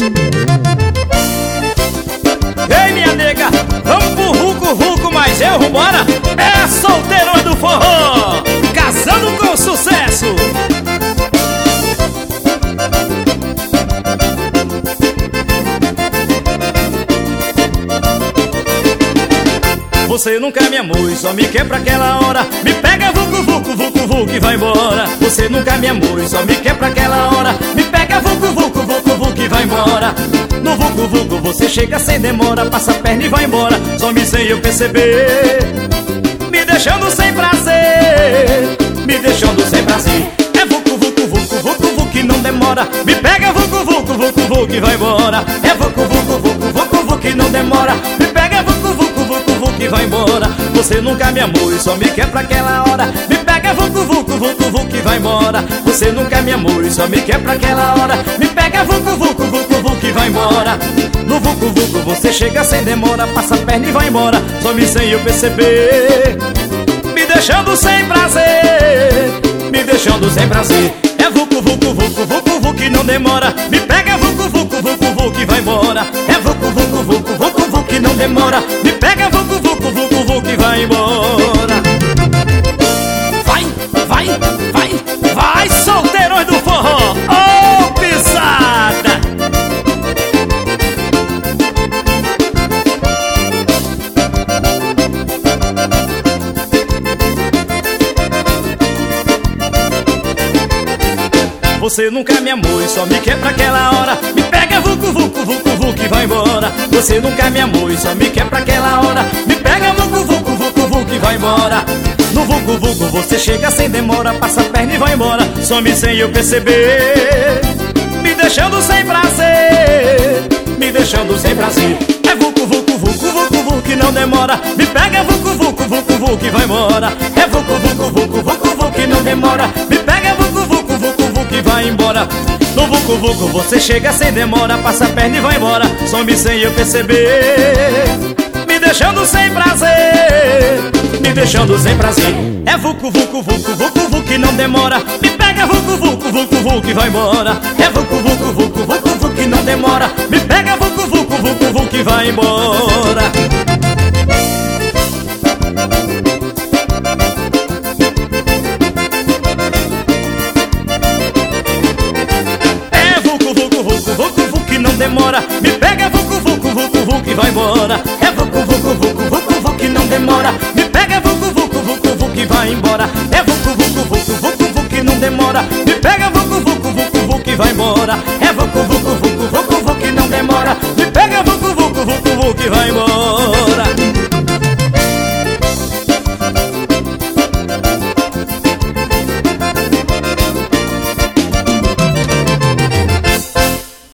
Ei, minha nega, vamos pro vucu-vucu, mas eu vambora. É Solteirões do Forró, casando com sucesso. Você nunca me amou e só me quer pra aquela hora. Me pega vucu-vucu, vucu-vucu e vai embora. Você nunca me amou e só me quer pra aquela hora. Me pega vucu-vucu, vucu-vucu e vai embora. No vucu-vucu você chega sem demora, passa a perna e vai embora, some sem eu perceber, me deixando sem prazer, me deixando sem prazer. É vucu-vucu, vucu-vucu, vucu que não demora. Me pega vucu-vucu, vucu-vucu e vai embora. É vucu-vucu, vucu-vucu, vucu que não demora. Me pega vucu-vucu, vucu-vucu e vai embora. Você nunca me amou e só me quer pra aquela hora. Me pega vucu-vucu, vucu-vucu e vai embora. Você nunca me amou e só me quer pra aquela hora. Me pega vucu-vucu, vucu-vucu e vai embora. No vucu-vucu você chega sem demora, passa a perna e vai embora, some sem eu perceber, me deixando sem prazer, me deixando sem prazer. É vucu-vucu, vucu-vucu, vucu que não demora. Me pega vucu-vucu, vucu-vucu e vai embora. É vucu-vucu, vucu-vucu, vucu que não demora. Me pega vucu-vucu, vucu-vucu e vai embora. Vai, vai, vai, vai, Solteirões do Forró, ô pisada! Você nunca me amou e só me quer pra aquela hora. Me pega vucu-vucu, vucu-vucu e vai embora. Você nunca me amou e só me quer pra aquela hora. Me pega vucu-vucu, vucu-vucu e vai embora. No vucu-vucu você chega sem demora, passa a perna e vai embora, some sem eu perceber, me deixando sem prazer, me deixando sem prazer. É vucu-vucu, vucu-vucu, vucu que não demora. Me pega vucu-vucu, vucu-vucu e vai embora. É vucu-vucu, vucu-vucu, vucu que não demora. Me pega vucu-vucu, vucu-vucu e vai embora. No vucu-vucu você chega sem demora, passa a perna e vai embora, some sem eu perceber, me deixando sem prazer, me deixando sem prazer. É vucu-vucu, vucu-vucu, vucu que não demora. Me pega vucu-vucu, vucu-vucu e vai embora. É vucu-vucu, vucu-vucu, vucu que não demora. Me pega vucu-vucu, vucu-vucu e vai embora. É vucu-vucu, vucu-vucu, vucu que não demora. Me pega vucu-vucu, vucu-vucu e vai embora. É vucu-vucu, vucu-vucu, vucu que não demora. Me pega vucu-vucu, vucu-vucu e vai embora. É vucu-vucu, vucu-vucu, vucu que não demora. Me pega vucu-vucu, vucu-vucu e vai embora. É vucu-vucu, vucu-vucu, vucu que não demora. Me pega vucu-vucu, vucu-vucu e vai embora.